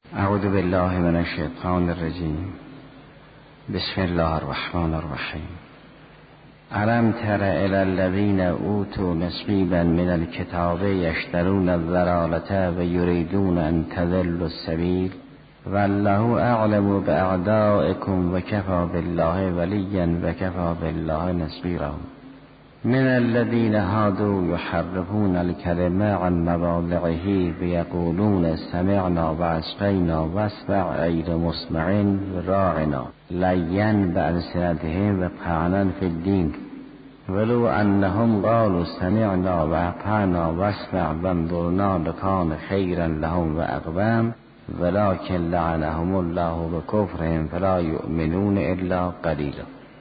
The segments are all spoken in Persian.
اعوذ بالله من الشیطان الرجیم. بسم الله الرحمن الرحیم. الم تر الی الذین اوتوا نصیبا من الکتاب یشترون الضلالة و یریدون ان تضلوا السبیل والله اعلم باعدائکم و کفی بالله ولیا و کفی بالله نصیرا. من الذين هادوا يحرفون الكلم عن مواضعه ويقولون سمعنا وعصينا واسمع غير مسمع راعنا ليا بألسنتهم وطعنا في الدين ولو أنهم قالوا سمعنا وأطعنا واسمع وانظرنا لكان خيرا لهم وأقوام ولكن لعنهم الله بكفرهم فلا يؤمنون إلا قليلا.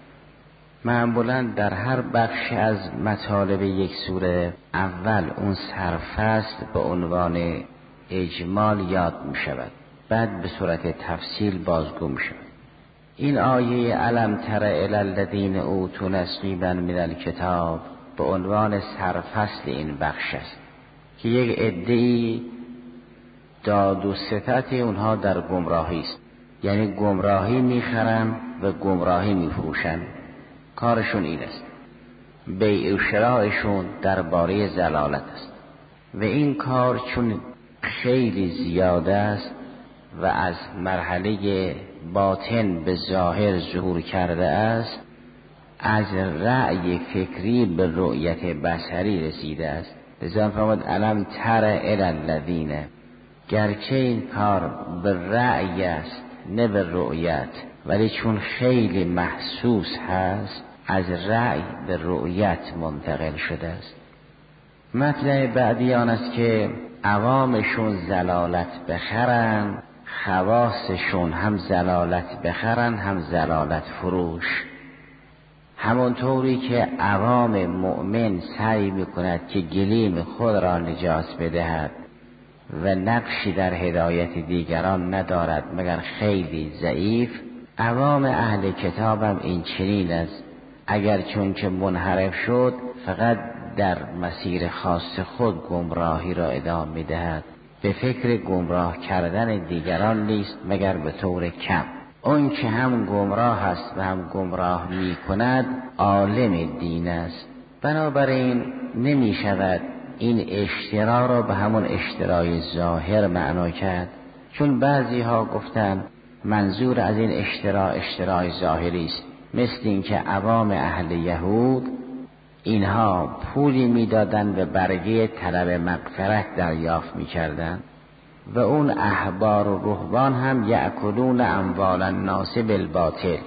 معمولا در هر بخش از مطالب یک سوره اول اون سرفصل به عنوان اجمال یاد می شود، بعد به صورت تفصیل بازگو می شود. این آیه الم تر الی الذین اوتوا نصیبا من الکتاب به عنوان سرفصل این بخش است که یک عده‌ای داد و ستد اونها در گمراهی است، یعنی گمراهی میخرن و گمراهی میفروشن. کارشون این است، بیع و شرایشون درباره ضلالت است و این کار چون خیلی زیاده است و از مرحله باطن به ظاهر ظهور کرده است، از رأی فکری به رؤیت بصری رسیده است. لذا فرمود الم تر الی الذین، گرچه این کار به رأی است نه به رؤیت، ولی چون خیلی محسوس هست از رأی به رؤیت منتقل شده است. مطلب بعدی آن است که عوامشون ضلالت بخرن، خواصشون هم ضلالت بخرن هم ضلالت فروش. همونطوری که عوام مؤمن سعی میکند که گلیم خود را نجات بدهد و نقشی در هدایت دیگران ندارد مگر خیلی ضعیف، عوام اهل کتاب هم این چنین است. اگر چون که منحرف شد فقط در مسیر خاص خود گمراهی را ادامه می‌دهد، به فکر گمراه کردن دیگران نیست مگر به طور کم. اون که هم گمراه است و هم گمراه می‌کند عالم دین است. بنابراین نمی شود این اشترا را به همون اشترای ظاهر معنا کرد، چون بعضی ها گفتن منظور از این اشترای ظاهری است، مثل این که عوام اهل یهود اینها پولی میدادند و برگه طلب مغفرت دریافت میکردند و اون احبار و رهبان هم یأکلون اموال الناس بالباطل.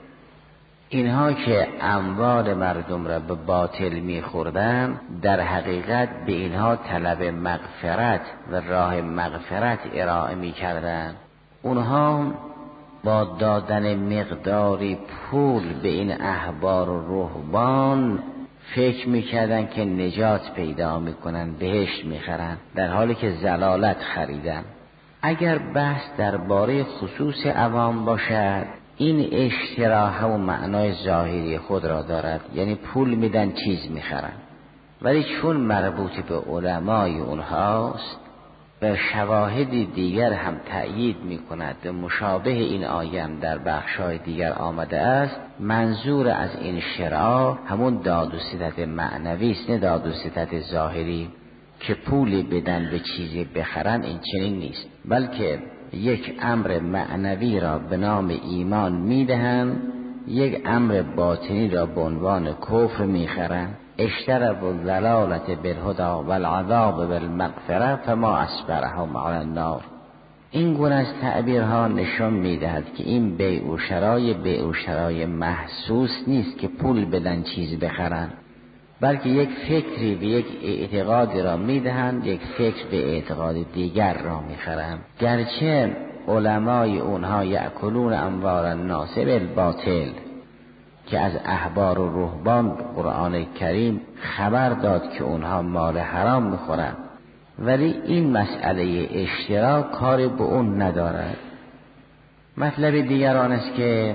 اینها که اموال مردم را به باطل میخوردن در حقیقت به اینها طلب مغفرت و راه مغفرت ارائه میکردن. اونها با دادن مقداری پول به این احبار و رهبان فکر میکردن که نجات پیدا میکنن، بهشت میخرن، در حالی که ضلالت خریدن. اگر بحث درباره خصوص عوام باشد، این اشترا همون معنای ظاهری خود را دارد، یعنی پول میدن چیز میخرن. ولی چون مربوط به علمای اونهاست و شواهدی دیگر هم تأیید میکند و مشابه این آیه هم در بخشای دیگر آمده است، منظور از این شرع همون داد و ستد معنوی است، نه داد و ستد ظاهری که پولی بدن به چیزی بخرن. این چنین نیست، بلکه یک امر معنوی را به نام ایمان میدهند، یک امر باطنی را به عنوان کفر میخرند. اشتروا الضلالة بالهدى والعذاب بالمغفرة فما اصبرهم على النار. این گونه از تعبیرها نشان میدهد که این بیع و شرای محسوس نیست که پول بدن چیز بخرن، بلکه یک فکری به یک اعتقادی را میدهند، یک فکر به اعتقاد دیگر را میخرند. گرچه علمای اونها یأکلون اموال الناس بالباطل که از احبار و رهبان قرآن کریم خبر داد که اونها مال حرام میخورند، ولی این مسئله اشترا کاری به اون ندارد. مطلب دیگر آن است که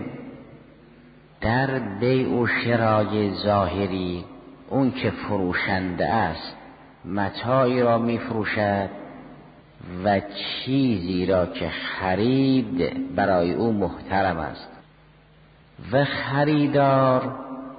در بیع و شرای ظاهری اون که فروشنده است متاعی را میفروشد و چیزی را که خرید برای او محترم است و خریدار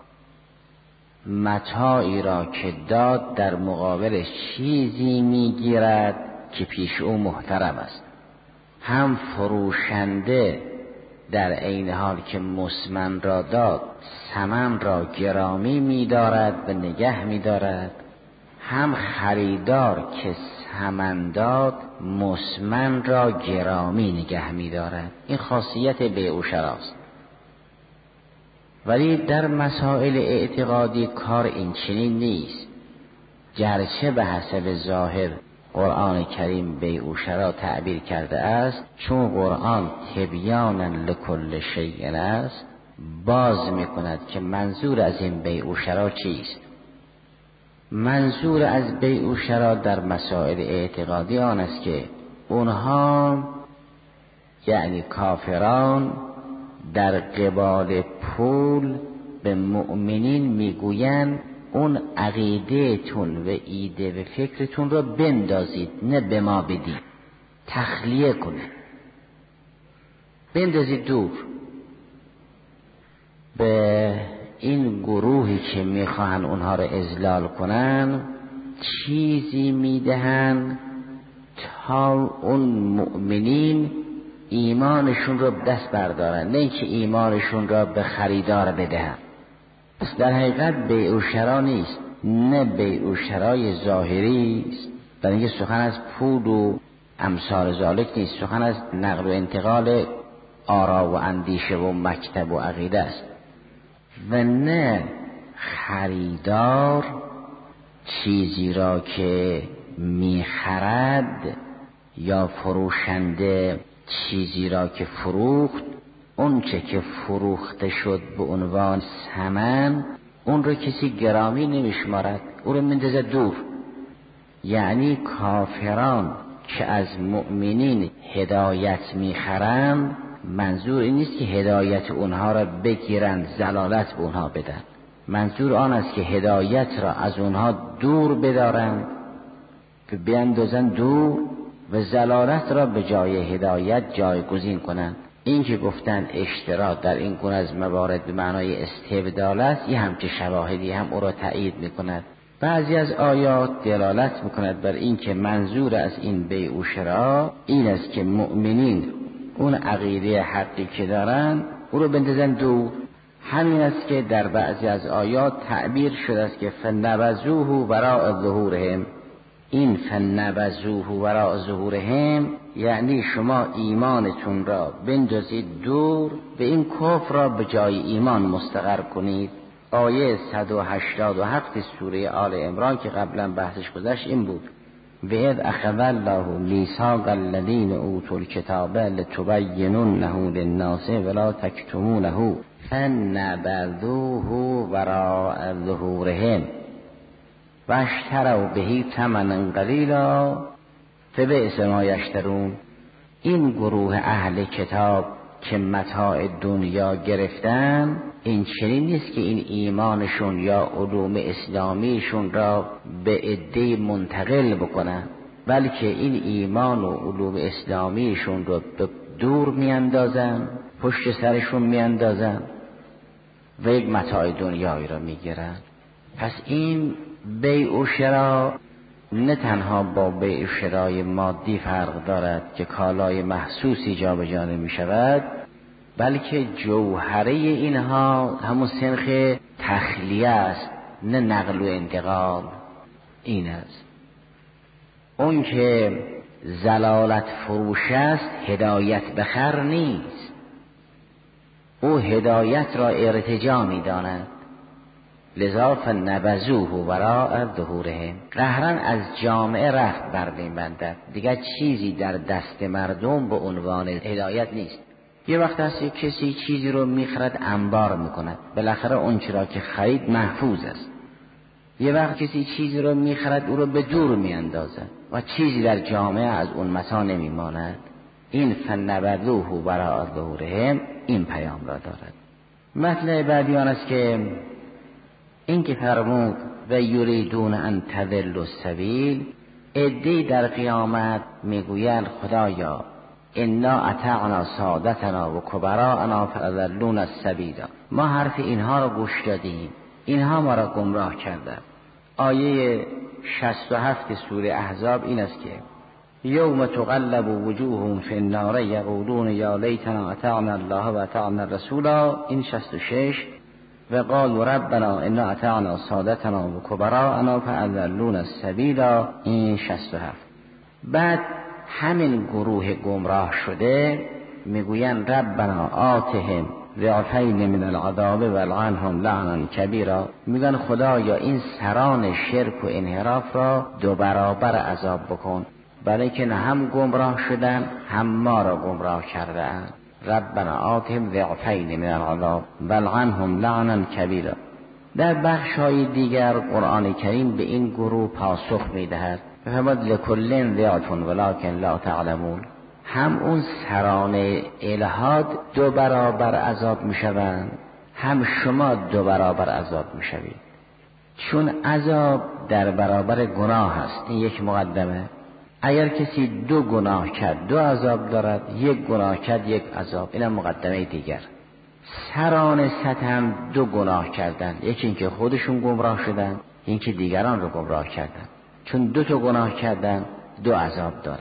متاعی را که داد در مقابل چیزی میگیرد که پیش او محترم است. هم فروشنده در عین حال که مسمن را داد ثمن را گرامی می‌دارد و نگه می‌دارد، هم خریدار که ثمن داد مسمن را گرامی نگه می‌دارد. این خاصیت بیع و شراست. ولی در مسائل اعتقادی کار این چنین نیست. گرچه به حسب ظاهر قرآن کریم بیع و شرا تعبیر کرده است، چون قرآن تبیانا لکل شیء است، باز میکند که منظور از این بیع و شرا چیست. منظور از بیع و شرا در مسائل اعتقادی آن است که اونها یعنی کافران در قبال پول به مؤمنین میگویند اون عقیده تون و ایده و فکرتون رو بندازید، نه به ما بدید، تخلیه کنید، بندازید دور. به این گروهی که میخواهن اونها رو اذلال کنن چیزی میدهن تا اون مؤمنین ایمانشون رو دست بردارن، نه اینکه ایمانشون را به خریدار بدهن. پس در حقیقت بیع و شرا نیست، نه بیع و شرای ظاهری است، در اینکه سخن از پول و امثال ذالک نیست، سخن از نقل و انتقال آرا و اندیشه و مکتب و عقیده است. و نه خریدار چیزی را که میخرد یا فروشنده چیزی را که فروخت، اون چه که فروخته شد به عنوان ثمن، اون رو کسی گرامی نمیشمارد، اون رو میندازه دور. یعنی کافران که از مؤمنین هدایت میخرند، منظور این نیست که هدایت اونها را بگیرند ضلالت به اونها بدن، منظور آن است که هدایت را از اونها دور بدارند، که بیندازن دور و ضلالت را به جای هدایت جایگزین کنند. این که گفتن اشتراک در این گونه از موارد به معنای استبدال است، یه همچه شواهدی هم او را تایید میکند. بعضی از آیات دلالت میکند بر این که منظور از این بیع و شرا این است که مؤمنین اون عقیده حقی که دارن او رو بندازن دور. همین است که در بعضی از آیات تعبیر شده است که فنبذوه وراء ظهورهم. این فنبذوه وراء ظهورهم یعنی شما ایمانتون را بندازید دور و این کفر را به جای ایمان مستقر کنید. آیه 187 سوره آل عمران که قبلا بحثش گذشت این بود: و اذ اخذ الله میثاق الذین اوتوا الکتاب لتبیننه للناس ولا تکتمونه فنبذوه وراء ظهورهم و اشتروا به ثمنا قلیلا فبئس ما یشترون. این گروه اهل کتاب که متاع دنیا گرفتن، این چنین نیست که این ایمانشون یا علوم اسلامیشون را به عده منتقل بکنن، بلکه این ایمان و علوم اسلامیشون را به دور میاندازن، پشت سرشون میاندازن و یک متاع دنیایی را میگیرن. پس این بیع و شرا نه تنها با بیع و شرای مادی فرق دارد که کالای محسوسی جا به جا نمی شود، بلکه جوهره اینها همون سنخ تخلیه است، نه نقل و انتقال. این است اون که ضلالت فروش است، هدایت بخر نیست، او هدایت را ارتجا می داند. لذا فنبذوه وراء ظهورهم، قهرن از جامعه رخت بر می‌بندد، دیگر چیزی در دست مردم به عنوان هدایت نیست. یه وقت هست یک کسی چیزی رو میخرد انبار میکند، بالاخره اون چرا که خرید محفوظ است. یه وقت کسی چیزی رو میخرد او رو به دور میاندازد و چیزی در جامعه از اون متاع نمیماند. این فنبذوه وراء ظهورهم این پیام را دارد. مطلب بعدی آن است که این که فرمود و یریدون ان تضلوا السبیل، عده‌ای در قیامت میگویند خدایا انا اطعنا سادتنا و کبراءنا فاضلونا السبیل، ما حرف اینها را گوش دادیم، اینها ما را گمراه کردند. آیه 67 سوره احزاب این است که یوم تقلب وجوههم فی النار یقولون یا لیتنا اطعنا الله و اطعنا الرسول، این 66. و قالوا ربنا انا اطعنا سادتنا و کبراءنا فاضلونا السبیل، این 67. بعد همین گروه گمراه شده میگویند ربنا آتهم ضعفین من العذاب والعنهم لعنا کبیرا، میگن خدایا این سران شرک و انحراف را 2 برابر عذاب بکن، برای که هم گمراه شدن هم ما را گمراه کردند. ربنا آتهم ضعفین من العذاب والعنهم لعنا کبیرا. در بخش‌های دیگر قرآن کریم به این گروه پاسخ میدهد فهمد لکل ضعف ولکن لا تعلمون، هم اون سران الحاد 2 برابر عذاب میشوند، هم شما 2 برابر عذاب میشوید، چون عذاب در برابر گناه است. این یک مقدمه. اگر کسی 2 گناه کرد 2 عذاب دارد، 1 گناه کرد 1 عذاب، اینم مقدمه دیگر. سران سطح هم 2 گناه کردن، یکی اینکه خودشون گمراه شدن، این که دیگران رو گمراه کردن، چون 2 تا گناه کردن 2 عذاب دارن.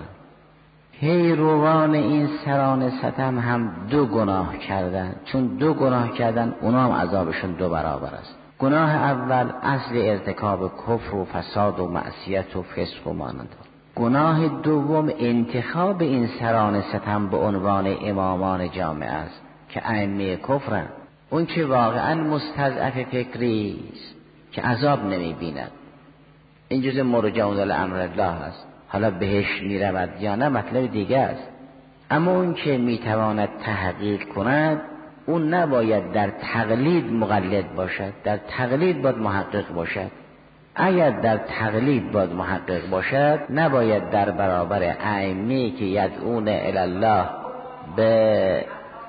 پیروان این سران سطح هم 2 گناه کردن، چون 2 گناه کردن اونا هم عذابشون 2 برابر است. گناه اول اصل ارتکاب کفر و فساد و معصیت و فسق و مانند. گناه دوم انتخاب این سران ستم به عنوان امامان جامعه است که ائمه کفرن. اون که واقعا مستضعف فکری است که عذاب نمی بیند، این جزء مرجعون الامر الله است. حالا بهش می رود یا نه مطلب دیگه است، اما اون که می تواند تحقیق کند اون نباید در تقلید مقلد باشد، در تقلید باید محقق باشد. اگر در تقلید باید محقق باشد نباید در برابر ائمه که یدعون الی الله به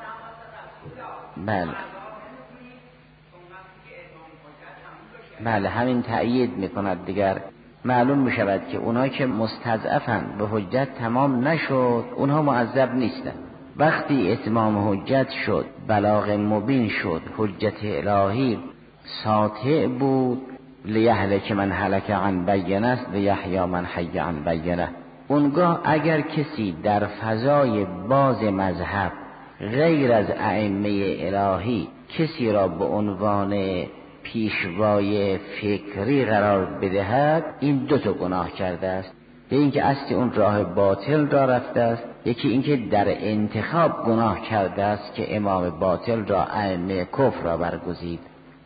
بله همین تأیید میکند. دیگر معلوم میشود که اونها که مستضعفن به حجت تمام نشد اونها معذب نیستن. وقتی اتمام حجت شد، بلاغ مبین شد، حجت الهی ساطع بود، لیهلک من هلک عن بینه لیحیی من حی عن بینه، اونگاه اگر کسی در فضای باز مذهب غیر از ائمه الهی کسی را به عنوان پیشوای فکری قرار بدهد، این 2 تا گناه کرده است. یکی اینکه اصلی اون راه باطل را رفته است، یکی اینکه در انتخاب گناه کرده است که امام باطل را ائمه کفر را برگزید.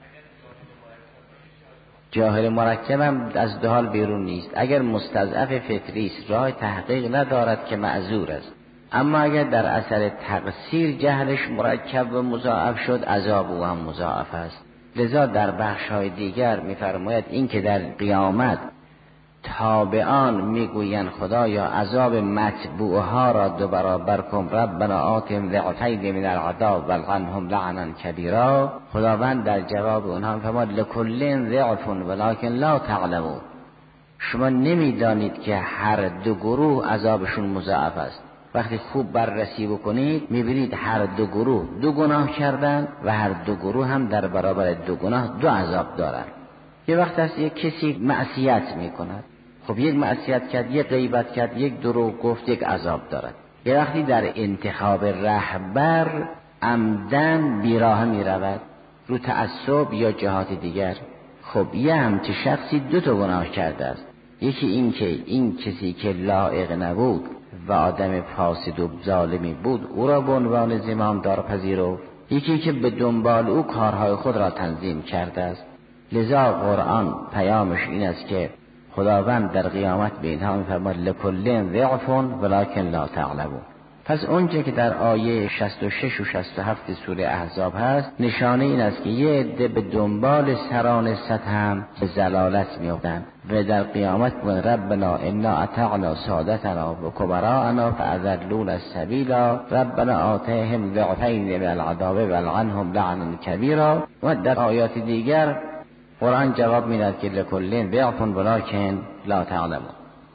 جاهل مرکب هم از 2 حال بیرون نیست. اگر مستضعف فکری است راه تحقیق ندارد که معذور است، اما اگر در اثر تقصیر جهلش مرکب و مضاعف شد عذاب او هم مضاعف است. لذا در بخش‌های دیگر می‌فرماید این که در قیامت تابعان میگویند خدایا عذاب متبوعها را 2 برابر کن، ربنا آتهم ضعفین من العذاب والعنهم لعنا کبیرا. خداوند در جواب اونها فرمود لکل ضعف ولکن لا تعلمون، شما نمیدانید که هر 2 گروه عذابشون مضاعف است. وقتی خوب بررسی بکنید میبینید هر 2 گروه 2 گناه کردن و هر 2 گروه هم در برابر 2 گناه 2 عذاب دارن. یه وقت هست یک کسی معصیت میکند، خب 1 معصیت کرد، 1 غیبت کرد، 1 دروغ گفت، 1 عذاب دارد. یه وقتی در انتخاب رهبر عمدن بیراه میرود رو تعصب یا جهات دیگر، خب یه همچه شخصی 2 تا گناه کرده است. یکی این که این کسی که لایق نبود و آدم فاسد و ظالمی بود او را به عنوان زمامدار پذیرفت، یکی که به دنبال او کارهای خود را تنظیم کرده است. لذا قرآن پیامش این است که خداوند در قیامت به اینها می‌فرماید لکل ضعف ولکن لا تعلمون. پس اونجا که در آیه 66 و 67 سوره احزاب هست نشانه این است که یه عده به دنبال سران سطح هم به ضلالت می‌افتند و در قیامت میگویند ربنا انا اطعنا سادتنا و کبراءنا فاضلونا السبیل ربنا آتهم ضعفین من العذاب والعنهم لعنا کبیرا. و در آیات دیگر قرآن جواب میدهد که لکل ضعف ولکن لا تعلمون.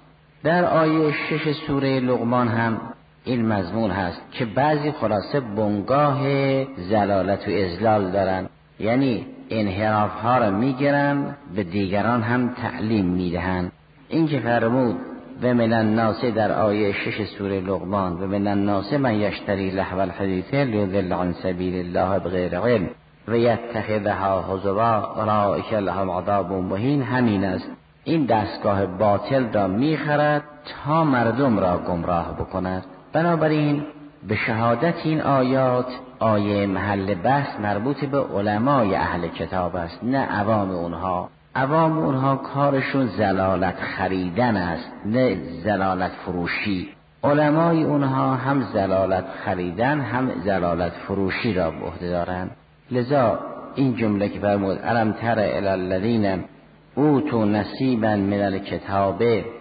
در آیه 6 سوره لقمان هم این مضمون هست که بعضی خلاصه بنگاه زلالت و اضلال دارن، یعنی انحراف ها را میگیرن به دیگران هم تعلیم میدهن. این که فرمود و من الناس در آیه 6 سوره لقمان و من الناس من یشتری لهو الحدیث لیضل عن سبیل الله بغیر علم و یتخذها هزوا اولئک لهم عذاب مهین، همین است. این دستگاه باطل را میخرد تا مردم را گمراه بکند. بنابراین به شهادت این آیات، آیه محل بحث مربوط به علمای اهل کتاب است، نه عوام اونها. عوام اونها کارشون زلالت خریدن است، نه زلالت فروشی. علمای اونها هم زلالت خریدن هم زلالت فروشی را به عهده دارند. لذا این جمله که فرمود الم تر الی الذین اوتوا نصیبا من الکتاب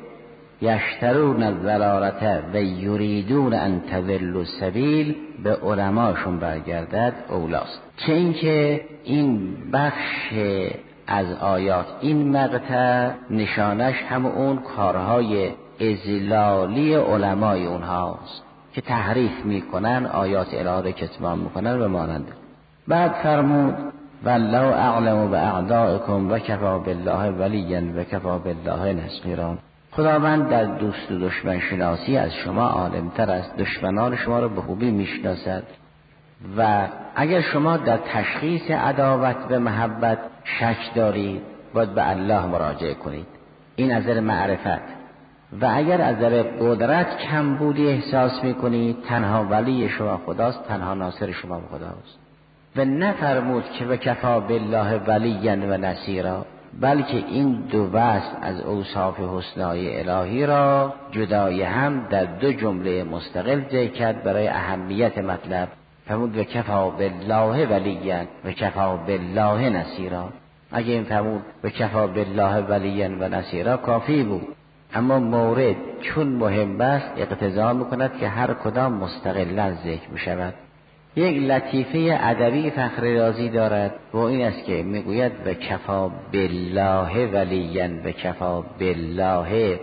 یشترون الضلالة و یریدون ان تضلوا السبیل، به علماشون برگردد اولاست. چه اینکه این بخش از آیات، این مقطع نشانش هم اون کارهای اضلالی علمای اونهاست که تحریف میکنن، آیات الهی کتمان میکنن و مانند. بعد فرمود والله اعلم باعدائکم و کفی بالله ولیا و کفی بالله نصیرا. خداوند در دوست و دشمن شناسی از شما عالمتر است، دشمنان شما را به خوبی میشناسد و اگر شما در تشخیص عداوت و محبت شک دارید باید به الله مراجعه کنید، این از نظر معرفت. و اگر از نظر قدرت کمبودی احساس میکنید، تنها ولی شما خداست، تنها ناصر شما خداست. و نفرمود که به کفا بالله ولیا و نصیرا، بلکه این دو وصف از اوصاف حسنای الهی را جدای هم در دو جمله مستقل ذکر کرد برای اهمیت مطلب. فرمود و کفا بالله ولیا و کفا بالله نصیرا. اگه این فرمود و کفا بالله ولیا و نصیرا کافی بود، اما مورد چون مهم است اقتضا میکند که هر کدام مستقلا ذکر بشود. یک لطیفه ادبی فخر رازی دارد و این است که میگوید و کفا بالله ولیا و کفا بالله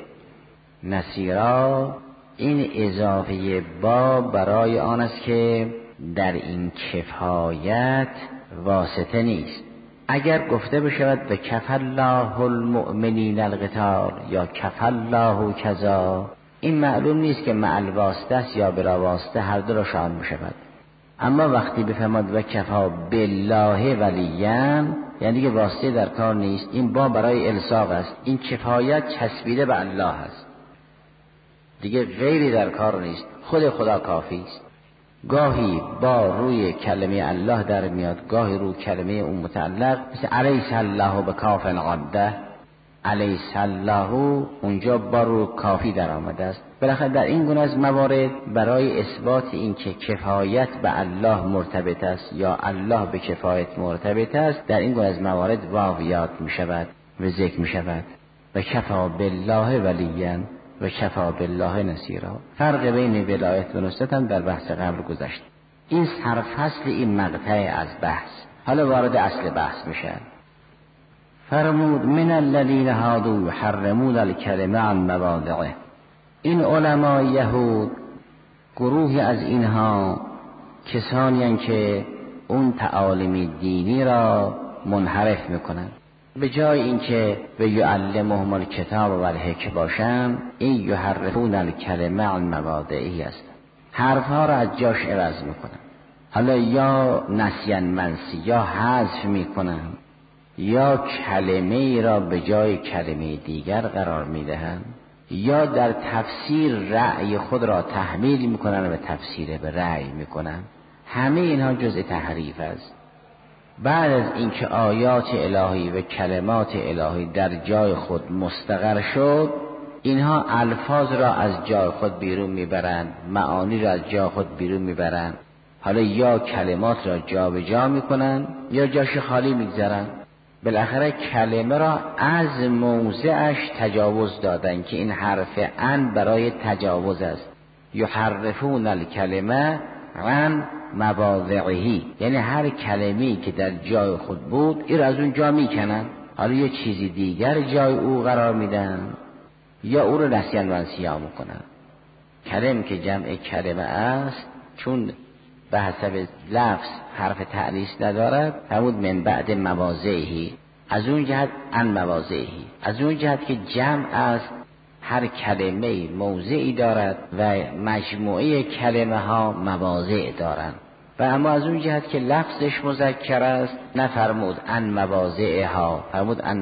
نصیرا. این اضافه با برای آن است که در این کفایت واسطه نیست. اگر گفته بشود و کف الله المؤمنین القتال یا کف الله کذا، این معلوم نیست که مع الواسطه است یا بلا واسطه، هر دو را شامل بشود. اما وقتی بفرماد و کفا بالله ولیا، یعنی که واسطه در کار نیست، این با برای الصاق است. این کفایت چسبیده به الله است، دیگه غیری در کار نیست، خود خدا کافی است. گاهی با روی کلمه الله در میاد، گاهی روی کلمه اون متعلق، مثل الیس الله بکاف عبده، الیس الله اونجا با روی کافی در آمده است. بالاخره در این گونه از موارد برای اثبات این که کفایت به الله مرتبط است یا الله به کفایت مرتبط است، در این گونه از موارد واو یاد می شود و ذکر می شود و کفا بالله ولیا و کفا بالله نصیرا. فرق بین ولایت و نصرت هم در بحث قبل گذشت. این سرفصل این مقطع از بحث. حالا وارد اصل بحث میشه. فرمود من الذین هادوا یحرمون الکلمه عن مواضعه. این علمای یهود گروهی از اینها کسانی هستند که اون تعالیم دینی را منحرف میکنند. به جای اینکه به یعلمهم الکتاب و الحکمه باشند، این یحرفون الکلمه عن مواضعه است. حرفها را از جاش عوض میکنند. حالا یا نسیان منسی یا حذف میکنند، یا کلمه ای را به جای کلمه دیگر قرار میدهند، یا در تفسیر رأی خود را تحمیل میکنند و تفسیر به رأی میکنند. همه اینها جزء تحریف است. بعد از اینکه آیات الهی و کلمات الهی در جای خود مستقر شد، اینها الفاظ را از جای خود بیرون میبرند، معانی را از جای خود بیرون میبرند. حالا یا کلمات را جا به جا میکنند یا جاش خالی میگذارند. بالاخره کلمه را از موضعش تجاوز دادن که این حرف ان برای تجاوز است. یحرفون الکلمه عن مواضعه، یعنی هر کلمه‌ای که در جای خود بود این را از اون جا میکنن، حالا یه چیزی دیگر جای او قرار میدن. یا او رو نسیان منسیا میکنن. کلم که جمع کلمه است، چون به حسب لفظ حرف تأنیث ندارد، فرمود من بعد مواضعی، از اون جهت ان مواضعی، از اون جهت که جمع است، هر کلمه موضعی دارد و مجموعه کلمه ها مواضع دارند. و اما از اون جهت که لفظش مذکر است، نفرمود ان مواضعها، فرمود ان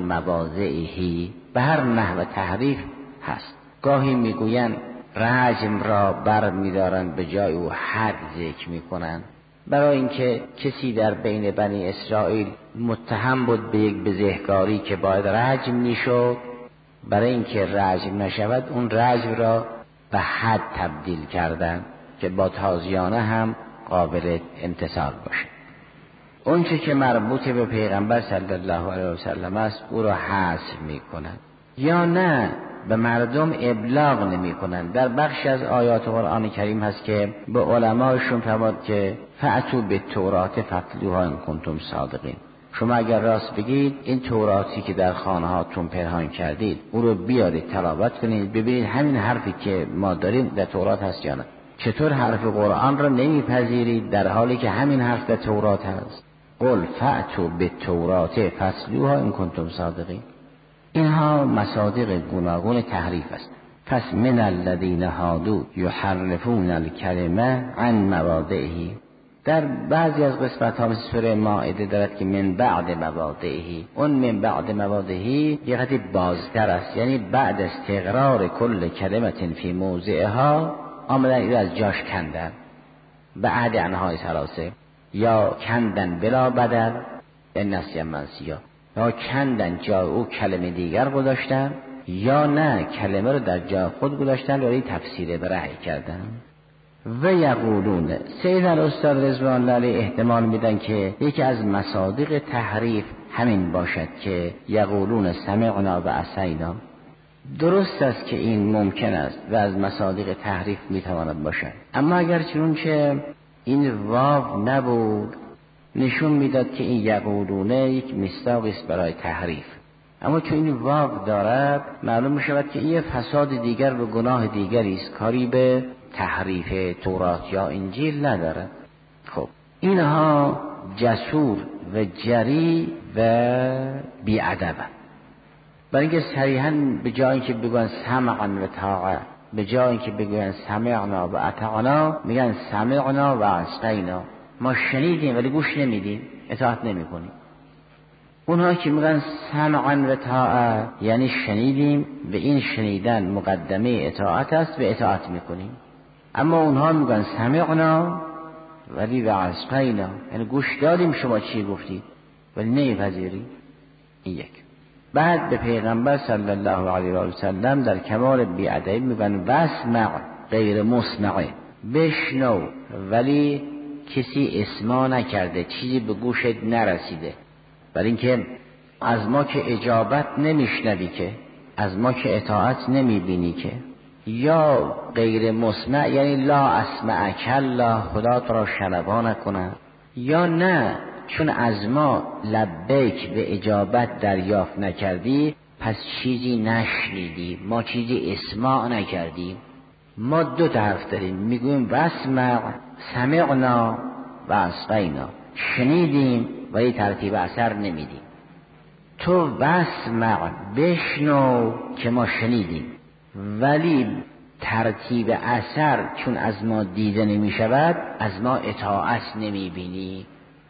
مواضعی. به هر نحو تحریف هست. گاهی میگویند رجم را بر میدارن، به جای او حد ذکر میکنن، برای اینکه کسی در بین بنی اسرائیل متهم بود به یک بزهکاری که باید رجم میشد، برای اینکه رجم نشود اون رجم را به حد تبدیل کردن که با تازیانه هم قابل امتثال باشه. اون چه که مربوط به پیغمبر صلی الله علیه و سلم است او را حذف میکنن یا نه به مردم ابلاغ نمی کنن. در بخش از آیات قرآن کریم هست که به علمایشون فرمود که فأتوا بالتوراة فاتلوها ان کنتم صادقین، شما اگر راست بگید این توراتی که در خانه هاتون پنهان کردید او رو بیارید تلاوت کنید، ببینید همین حرفی که ما داریم در تورات هست یا نه. چطور حرف قرآن را نمیپذیرید در حالی که همین حرف در تورات هست؟ قل فأتوا بالتوراة فاتلوها ان کنتم صادقین. اینها مصادیق گوناگون تحریف است. پس من الذین هادوا یحرفون الکلمه عن مواضعه، در بعضی از قسمت ها مثل سوره مائده دارد که من بعد مواضعه. اون من بعد مواضعه یه قدری بازتر است، یعنی بعد از استقرار کل کلمت فی موضعها آمدن این از جاش کندن به عهد انهای ثلاثه، یا کندن بلا بدل نسیان منسیا، یا کندن جای او کلمه دیگر گذاشتن، یا نه کلمه رو در جای خود گذاشتن و تفسیر برای کردن. و یقولون، سید الاستاد رضوان الله علیه احتمال میدن که یکی از مصادیق تحریف همین باشد که یقولون سمعنا و عصینا. درست است که این ممکن است و از مصادیق تحریف میتواند باشد، اما اگر چنانچه این واو نبود نشون میداد که این یقولونه یک مصداقی است برای تحریف، اما چون این واو دارد معلوم میشود که این فساد دیگر و گناه دیگری است، کاری به تحریف تورات یا انجیل ندارد. خب اینها جسور و جری و بی‌ادب، برای اینکه صریحاً به جای اینکه بگن سمعا و طاعه، به جای اینکه بگن سمعنا و اطعنا میگن سمعنا و عصینا. ما شنیدیم ولی گوش نمیدیم، اطاعت نمی کنیم. اونها که میگن سمعا و طاعه یعنی شنیدیم و این شنیدن مقدمه اطاعت است و اطاعت میکنیم، اما اونها میگن سمعنا ولی و عصینا، یعنی گوش دادیم شما چی گفتید ولی نمیپذیریم. این یک. بعد به پیغمبر صلی الله علیه و سلم در کمال بی‌ادبی میگن واسمع غیر مسمع، بشنو ولی کسی اسما نکرده، چیزی به گوشت نرسیده. برای اینکه از ما که اجابت نمیشنوی که، از ما که اطاعت نمیبینی که. یا غیر مسمع یعنی لا اسمع کلا، خدا تو را شنوا نکنه. یا نه چون از ما لبیک به اجابت دریافت نکردی پس چیزی نشنیدی، ما چیزی اسماع نکردیم. ما دو حرف داریم، میگویم واسمع، سمعنا و عصینا، شنیدیم ولی ترتیب اثر نمیدیم. تو واسمع بشنو که ما شنیدیم ولی ترتیب اثر چون از ما دیده نمی شود از ما اطاعت نمی بینی.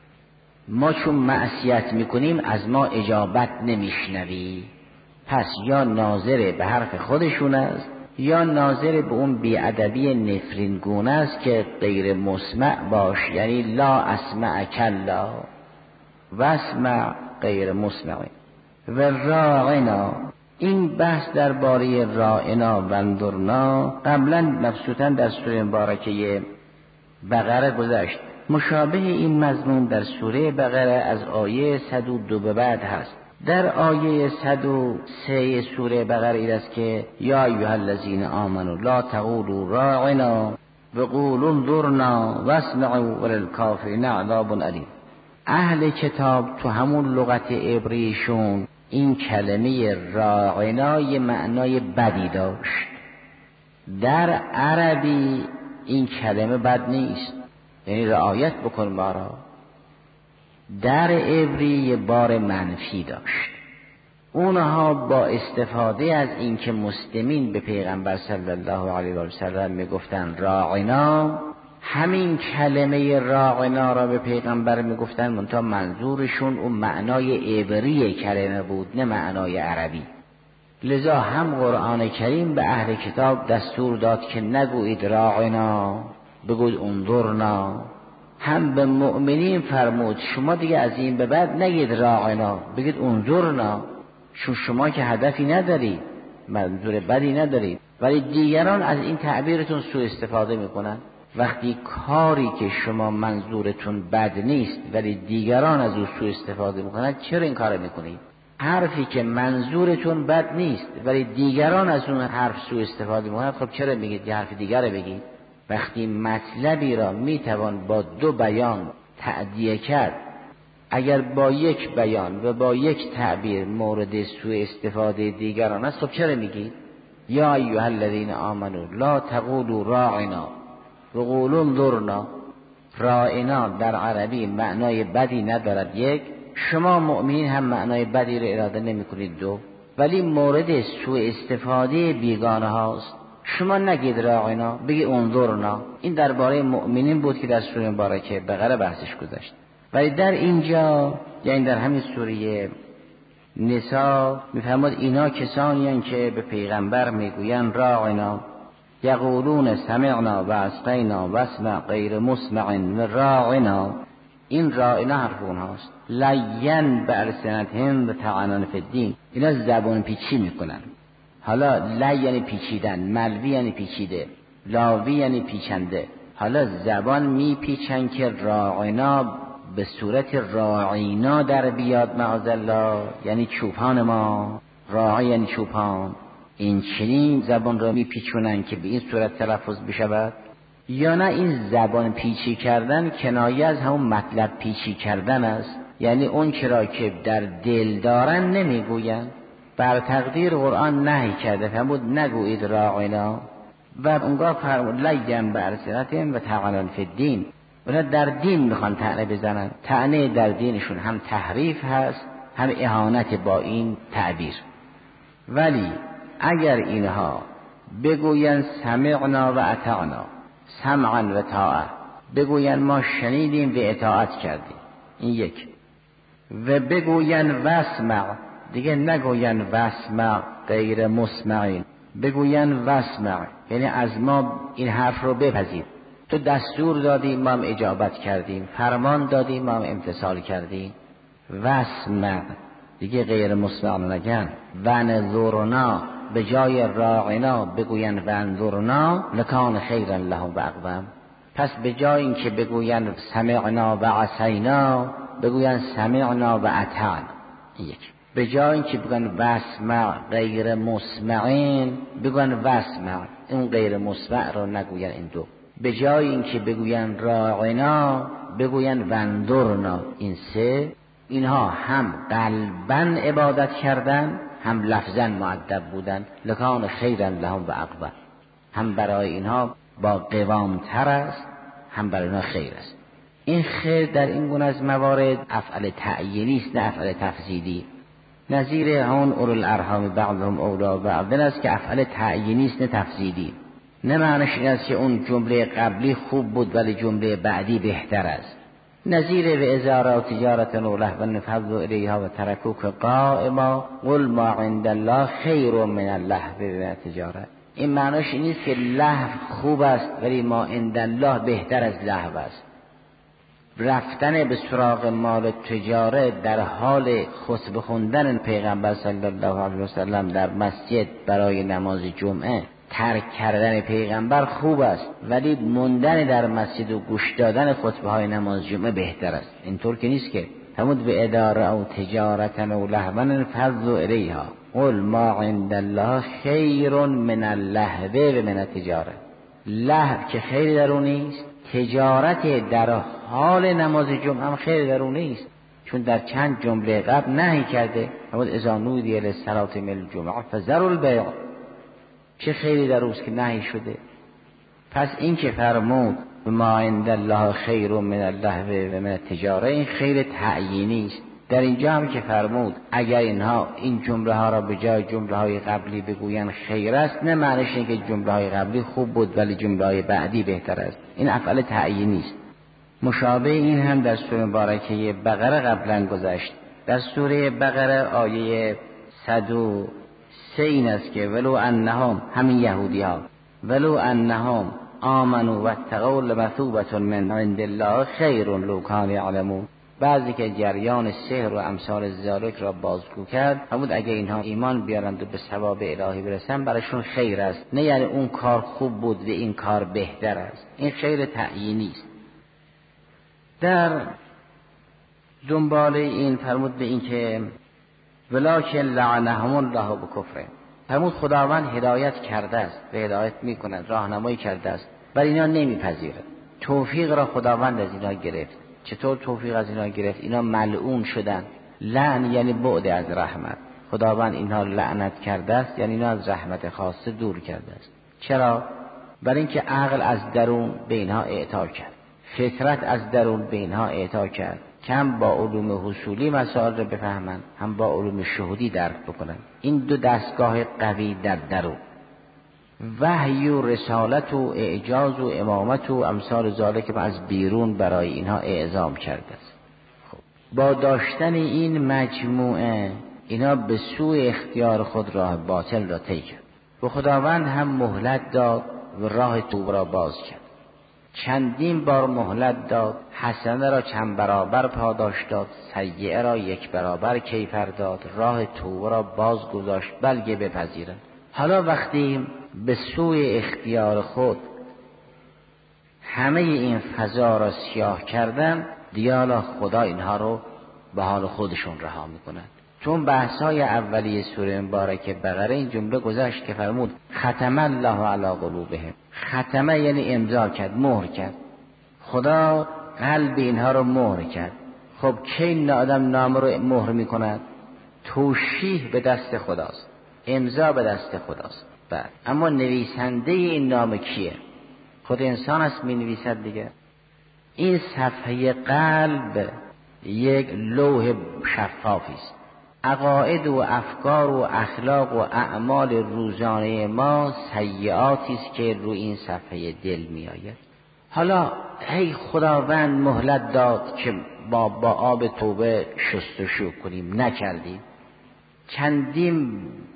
ما چون معصیت میکنیم از ما اجابت نمیشنوی. پس یا ناظر به حرف خودشون است یا ناظر به اون بی‌ادبی نفرینگونه است که غیر مسمع باش، یعنی لا اسمع کلا واسمع غیر مسمع. و راعنا، این بحث درباره راعنا و انظرنا قبلا مبسوطا در سوره مبارکه بقره گذشت. مشابه این مضمون در سوره بقره از آیه 102 به بعد هست. در آیه 103 سوره بقره این است که یا ایها الذین آمنوا لا تقولوا راعنا وقولوا انظرنا واسمعوا وللکافرین عذاب الیم. اهل کتاب تو همون لغت عبریشون این کلمه راعنا یه معنای بدی داشت. در عربی این کلمه بد نیست، یعنی رعایت بکن ما را. در عبری یه بار منفی داشت. اونها با استفاده از این که مسلمین به پیغمبر صلی الله علیه و سلم میگفتن راعنا، همین کلمه راعنا را به پیغمبر میگفتن، منتها منظورشون اون معنای عبری کلمه بود نه معنای عربی. لذا هم قرآن کریم به اهل کتاب دستور داد که نگویید راعنا، بگوید انظرنا. هم به مؤمنین فرمود شما دیگه از این به بعد نگید راعنا، بگید انظرنا، چون شما که هدفی ندارید، منظور بدی ندارید. ولی دیگران از این تعبیرتون سوء استفاده میکنن. وقتی کاری که شما منظورتون بد نیست ولی دیگران از او سوء استفاده میکنن، چرا این کار میکنید؟ حرفی که منظورتون بد نیست ولی دیگران از اون حرف سوء استفاده میکنن، خب چرا میگید یه حرف دیگر بگید؟ وقتی مطلبی را میتوان با دو بیان تأدیه کرد، اگر با یک بیان و با یک تعبیر مورد سوء استفاده دیگران است، خب چرا میگید؟ یا ایها الذین آمنوا لا تقولوا راعنا وقولوا انظرنا. راعنا در عربی معنای بدی ندارد، یک. شما مؤمنین هم معنای بدی را اراده نمی کنید، دو. ولی مورد سوء استفاده بیگانه هاست. شما نگید راعنا، بگید انظرنا. این درباره مؤمنین بود که در سوره مبارکه بقره بحثش گذشت. ولی در اینجا، یعنی در همین سوره نساء، میفرماد اینا کسانی هستند که به پیغمبر میگویند راعنا، یقولون سمعنا و اسقینا و اسمع غیر مسمع و راعنا. این راعنا حرف اونهاست. لین بألسنتهم و طعنا فی الدین. اینا زبان پیچی میکنن. حالا لی یعنی پیچیدن، ملوی یعنی پیچیده، لاوی یعنی پیچنده. حالا زبان میپیچن که راعنا به صورت راعینا در بیاد، معاذالله، یعنی چوپان ما. راعی یعنی چوپان. این چنین زبان را میپیچونن که به این صورت تلفظ بشود، یا نه این زبان پیچی کردن کنایه از همون مطلب پیچی کردن است. یعنی اون چرا که در دل دارن نمیگوین. بر تقدیر قرآن نهی کرده، فرمود نگویید راعنا، و اونگاه فرمود لیم بألسنتهم و طعنا فی الدین. اونا در دین میخوان طعنه بزنن. طعنه در دینشون هم تحریف هست، هم اهانت با این تعبیر. ولی اگر اینها بگوین سمعنا و اطعنا، سمعا و طاعه، بگوین ما شنیدیم و اطاعت کردیم، این یک. و بگوین واسمع، دیگه نگوین واسمع غیر مسمعین، بگوین واسمع، یعنی از ما این حرف رو بپذیر. تو دستور دادی ما هم اجابت کردیم، فرمان دادی ما هم امتثال کردیم. واسمع، دیگه غیر مسمع نگن. ونظرنا، به جای راعنا بگوین ونظرنا لکان خیرا لهم و اقوم. پس به جای این که بگوین سمعنا و عصینا، بگوین سمعنا و اطعنا. یک. به جای این که بگوین واسمع غیر مسمعین، بگوین واسمع، این غیر مسمع رو نگوین. این دو. به جای این که بگوین راعنا، بگوین وانظرنا، این سه. اینها هم قلباً عبادت کردن، هم لفظاً مؤدب بودن. لکان خیرا لهم و اقوم. هم برای اینها با قوام تر است، هم برای اینها خیر است. این خیر در این گونه از موارد افعال تعیینی است، نه افعال تفضیلی. نظیر اون اولو الارحام بعضهم اولی بعض است که افعال تعیینی است، نه تفضیلی. نه معنیش این است که اون جمله قبلی خوب بود ولی جمله بعدی بهتر است. نظیر و ازاره و تجارت و لهو فضل الیها و ترکوک قائما قل ما عند الله خیر من اللهو و تجارت. این معنیش این نیست که لهو خوب است ولی ما عند الله بهتر از لهو است. رفتن به سراغ مال تجارت در حال خطبه خوندن پیغمبر صلی الله علیه و سلم در مسجد برای نماز جمعه، ترک کردن پیغمبر خوب است، ولی موندن در مسجد و گوش دادن خطبه های نماز جمعه بهتر است. اینطور که نیست که همود به اداره او تجارتن و لهون فضل الیها قل ما عند الله خیر من اللهو و من التجاره. لهو که خیر در اون نیست، تجارت در حال نماز جمعه هم خیر در اون نیست. چون در چند جمله قبل نهی کرده. اما اذا نودی للصلاة من الجمعه فذروا البیع، چه خیری در روز که نهی شده. پس این که فرمود ما عند الله خیر من اللهو و من التجاره، این خیر تعیینی است. در اینجا هم که فرمود اگر اینها این جمله ها را به جای جمله های قبلی بگویند خیر است، نه معنیش اینه که جمله های قبلی خوب بود ولی جمله های بعدی بهتر است. این افعال تعیینی است. مشابه این هم در سوره مبارکه بقره قبلا گذشت. در سوره بقره آیه 103 این است که ولو انهم، همین یهودی ها، ولو انهم آمنوا واتقوا لمثوبة من عند الله خیر لو کانوا یعلمون. بعضی که جریان سحر و امثال ذالک را بازگو کرد، فرمود اگه اینها ایمان بیارند و به ثواب الهی برسن براشون خیر است، نه یعنی اون کار خوب بود و این کار بهتر است. این خیر تعیینی است. در دنبال این فرمود به این که ولکن لعنهم الله بکفرهم، فرمود خداوند هدایت کرده است و هدایت میکند، راهنمایی کرده است، ولی اینا نمیپذیرند. توفیق را خداوند از اینا گرفت. چطور توفیق از اینا گرفت؟ اینا ملعون شدن. لعن یعنی بعد از رحمت. خداوند اینها لعنت کرده است، یعنی اینا از رحمت خاصه دور کرده است. چرا؟ برای اینکه عقل از درون به اینها اعطا کرد، فطرت از درون به اینها اعطا کرد، کم با علوم حصولی مسائل رو بفهمند، هم با علوم شهودی درک بکنند. این دو دستگاه قوی در درون، وحی و رسالت و اعجاز و امامت و امثال ذالک که از بیرون برای اینها اعزام کرده است. خب با داشتن این مجموعه اینا به سوی اختیار خود راه باطل را طی کرد و خداوند هم مهلت داد و راه توبه را باز کرد. چندین بار مهلت داد، حسنه را چند برابر پاداش داد، سیئه را یک برابر کیفر داد، راه توبه را باز گذاشت بلکه بپذیرند. حالا وقتی به سوی اختیار خود همه این فضا را سیاه کردن، دیالا خدا اینها رو به حال خودشون رها میکنند. چون بحث‌های اولیه سوره مبارکه بقره این جمله گذشت که فرمود ختم الله علی قلوبهم. ختمه یعنی امضا کرد، مهر کرد. خدا قلب اینها رو مهر کرد. خب کی این آدم نام رو مهر میکند؟ توشیح به دست خداست، امضا به دست خداست. بعد اما نویسنده این نام کیه؟ خود انسان است می نویسد دیگه. این صفحه قلب یک لوح شفافی است. عقاید و افکار و اخلاق و اعمال روزانه ما سیئاتی است که روی این صفحه دل می آید. حالا هی خداوند مهلت داد که با آب توبه شستشو کنیم، نکردیم. چندین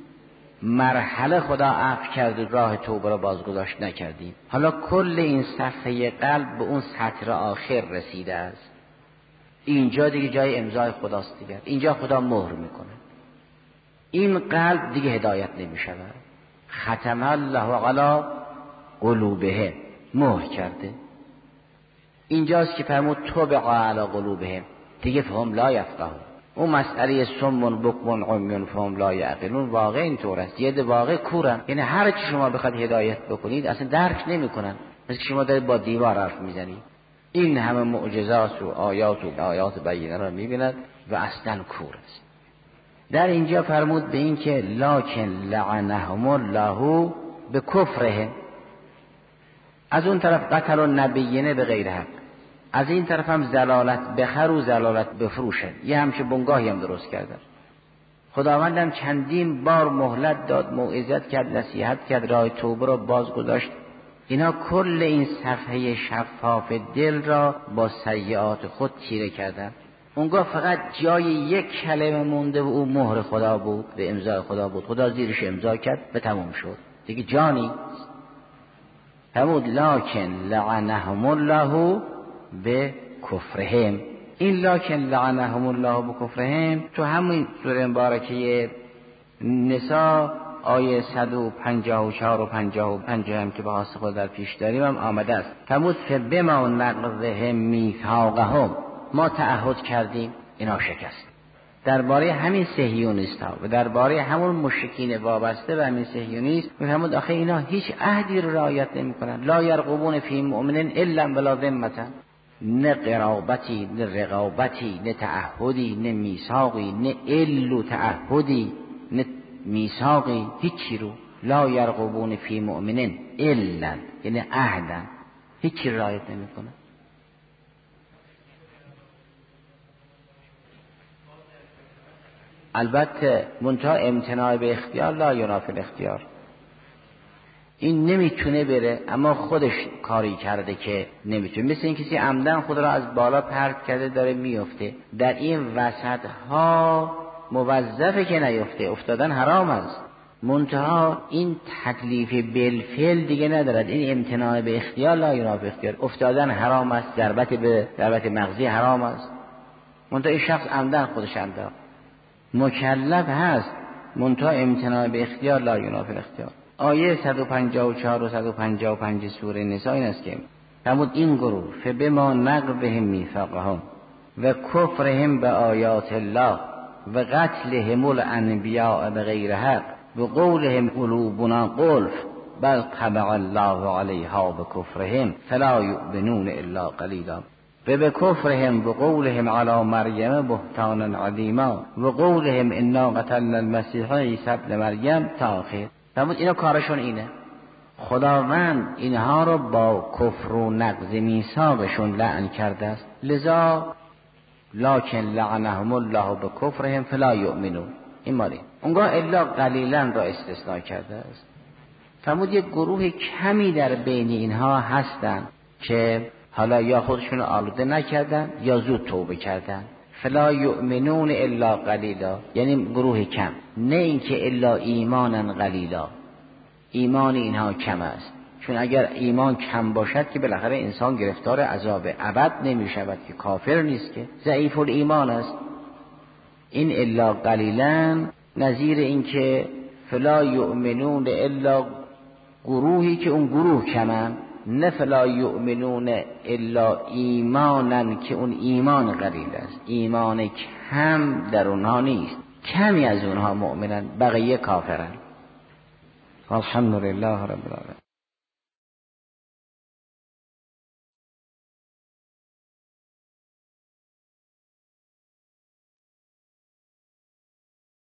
مرحله خدا عفو کرد و راه توبه را بازگذاشت، نکردیم. حالا کل این صفحه قلب به اون سطر آخر رسیده است. اینجا دیگه جای امضای خداست دیگه. اینجا خدا مهر میکنه. این قلب دیگه هدایت نمیشود. ختم الله علی قلوبهم، مهر کرده. اینجاست که فرمود طبع علی قلوبهم، دیگه فهم لا یفقهون. اون مسئله سمون بکمون عمیون فهم لا یعقلون واقع اینطور است. یه واقع کورن، یعنی هر چی شما بخواد هدایت بکنید اصلا درک نمیکنن. مثل شما دارید با دیوار حرف میزنید. این همه معجزات و آیات بینه را میبیند و اصلا کور است. در اینجا فرمود به این که لکن لعنهم الله به کفرهم. از اون طرف قتل النبیین به غیر حق، از این طرف هم زلالت بخر و زلالت بفروشن. یه همچه بنگاهی هم درست کردن. خداوندم چندین بار مهلت داد، موعظت کرد، نصیحت کرد، راه توبه را باز گذاشت. اینا کل این صفحه شفاف دل را با سیئات خود تیره کردن. اونگاه فقط جای یک کلمه مونده و او مهر خدا بود، به امضای خدا بود. خدا زیرش امضا کرد و تموم شد دیگه. جانی فرمود لکن لعنهم الله به کفرهم. این لکن لعنهم الله به کفرهم تو همین سوره مبارکه نساء آیه 154 و 55 هم که با خود در پیش داریم هم آمده است. فرمود فبما نقضهم میثاقهم، ما تعهد کردیم اینا شکست. درباره همین صهیونیست ها و درباره همون مشرکین وابسته به همین صهیونیست میفرمود آخه اینا هیچ عهدی رو رعایت نمیکنن. لا یرقبون فی مؤمن الا ولا ذمة. نه قرابتی، نه رقابتی، نه تعهدی، نه میثاقی، نه الا و تعهدی، نه میثاقی، هیچی رو. لا یرقبون فی مؤمن الا، یعنی عهدا، هیچی رعایت نمیکنه. البته منتها امتناع به اختیار لا ینافی الاختیار. این نمیتونه بره اما خودش کاری کرده که نمیتونه. مثل این کسی عمدن خود را از بالا پرت کرده داره میفته، در این وسط ها موظفه که نیفته، افتادن حرام است. منتها این تکلیف بالفعل دیگه ندارد. این امتناع به اختیار لا ینافی اختیار، افتادن حرام است، ضربت مغزی حرام است. منتها این شخص عمدن خودش انداخت، مکلف هست، منتها امتناع به اختیار لا ینافی الاختیار. آیه 154 و 155 سوره نساء این است که فرمود این گروه فبما نقضهم میثاقهم و کفرهم به آیات الله و قتلهم الانبیاء بغیر حق و قولهم قلوبنا غلف بل طبع الله علیها بکفرهم فلا یؤمنون الا قلیلا و به کفرهم و قولهم علی مریم بهتانا عظیما و قولهم انا قتلنا المسیح عیسی ابن مریم تا آخر. فرمود اینا کارشون اینه. خداوند اینها رو با کفر و نقض میثاقشون لعن کرده است، لذا لکن لعنهم الله بکفرهم فلا یؤمنون. این مالی اونگاه الا قلیلا را استثناء کرده است. فرمود یک گروه کمی در بین اینها هستن که حالا یا خودشون آلوده نکردن یا زود توبه کردن. فلا یؤمنون الا قلیلا، یعنی گروه کم، نه اینکه الا ایمانا قلیلا، ایمان اینها کم است. چون اگر ایمان کم باشد که بالاخره انسان گرفتار عذاب ابد نمی شود، که کافر نیست، که ضعیف الایمان است. این الا قلیلا نظیر این که فلا یؤمنون الا گروهی که اون گروه کمن، نه فلا یؤمنون الا ایمانا که اون ایمان قلیل است، ایمان کم در اونها نیست، کمی از اونها مؤمنن، بقیه کافرن. الحمدلله رب العالمین.